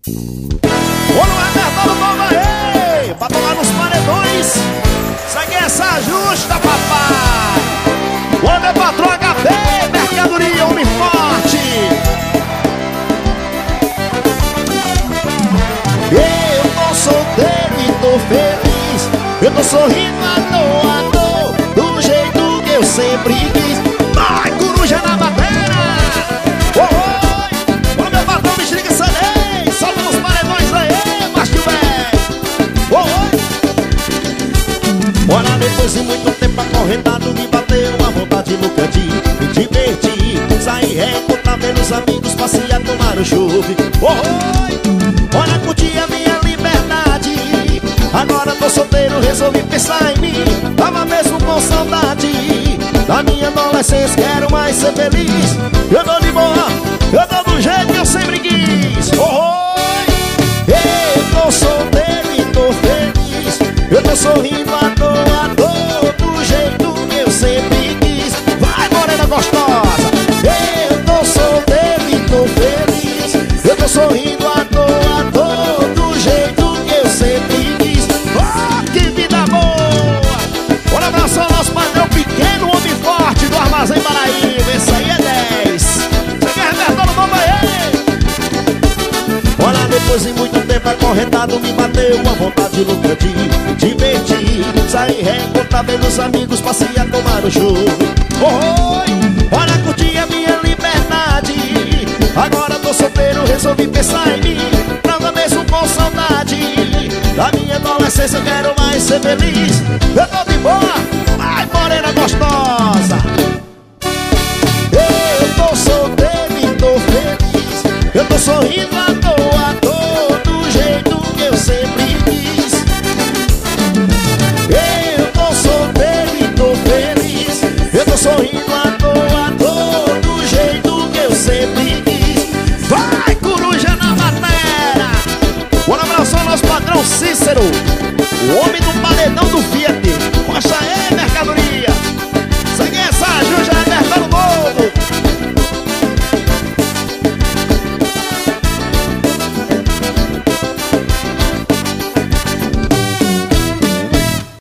Ô, no repertório Nova Rei, pra tocar nos paredões. Segue essa justa, papai. Ô, meu patrão HP, mercadoria, homem forte. Eu tô solteiro e tô feliz. Eu tô sorrindo à toa, do jeito que eu sempre quis. Vai, coruja na madeira. Oi, ô, meu patrão, me liga essa lei. Solta nos paredões aí, macho velho. Oi. Bora, depois de muito tempo acorrentado, me bateu uma vontade no cantinho. Me diverti, saí reencontrar velhos amigos, passear, tomar um chove. Oi, bora curtir a minha liberdade. Agora tô solteiro, resolvi pensar em mim. Tava mesmo com saudade da minha adolescência, quero mais ser feliz. Eu tô de boa, eu tô do jeito que eu sempre quis. Oi, eu tô solteiro e tô feliz. Eu tô sorrindo à toa, do jeito que eu sempre quis. Vai, morena gostosa. Eu tô solteiro e tô feliz. Eu tô sorrindo à toa, do jeito que eu sempre quis. Oh, que vida boa! Bora abraçar o nosso padrão pequeno, homem forte do Armazém Paraíba. Esse aí é 10. Você quer repertório Nova Rei? Bora, depois de muito tempo acorrentado, me bateu uma vontade no cantinho. Me diverti, saí reencontrar meus amigos, passear, tomar um chove. Oi, bora curtir a minha liberdade. Agora tô solteiro, resolvi pensar em mim. Tava mesmo com saudade da minha adolescência, quero mais ser feliz. Eu tô de boa, vai, morena gostosa. Eu tô solteiro e tô feliz. Eu tô sorrindo à toa, do jeito que eu sempre quis. Eu tô solteiro e tô feliz. Eu tô sorrindo à toa, do jeito que eu sempre quis. Vai, coruja na matéria. Bora abraçar o nosso padrão Cícero, o homem do paredão do Fiat. Mostra ele.